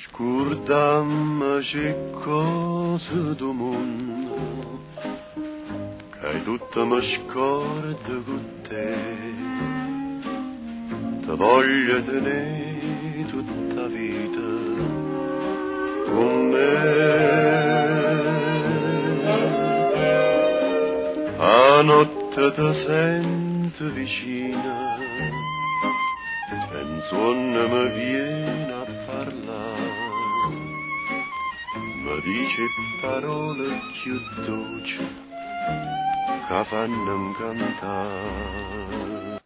Scordammoci cose do mondo, che tutto mi scordo con te, te voglio tenere tutta vita con me. A notte ti sento vicina, e un suono mi viene a parlare, mi dice parole più dolci che fanno incantare.